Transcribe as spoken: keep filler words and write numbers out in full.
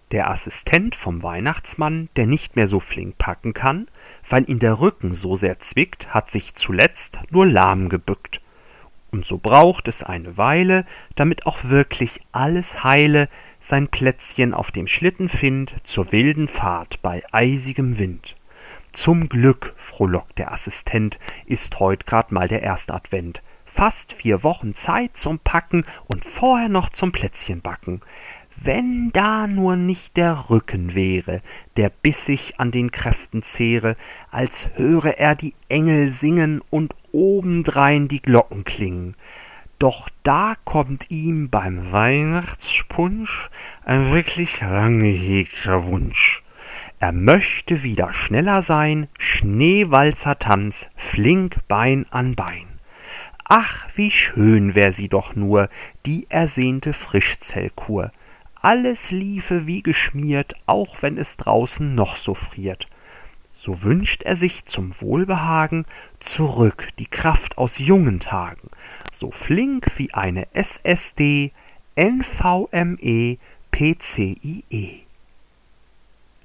Der Assistent vom Weihnachtsmann, der nicht mehr so flink packen kann, weil ihn der Rücken so sehr zwickt, hat sich zuletzt nur lahm gebückt. Und so braucht es eine Weile, damit auch wirklich alles heile sein Plätzchen auf dem Schlitten findt zur wilden Fahrt bei eisigem Wind. Zum Glück, frohlockt der Assistent, ist heut grad mal der Erstadvent. Fast vier Wochen Zeit zum Packen und vorher noch zum Plätzchenbacken. Wenn da nur nicht der Rücken wäre, der bissig an den Kräften zehre, als höre er die Engel singen und obendrein die Glocken klingen. Doch da kommt ihm beim Weihnachtspunsch ein wirklich lang gehegter Wunsch. Er möchte wieder schneller sein, Schneewalzertanz, flink Bein an Bein. Ach, wie schön wär sie doch nur, die ersehnte Frischzellkur. Alles liefe wie geschmiert, auch wenn es draußen noch so friert. So wünscht er sich zum Wohlbehagen zurück die Kraft aus jungen Tagen, so flink wie eine S S D, N V M E, P C I E.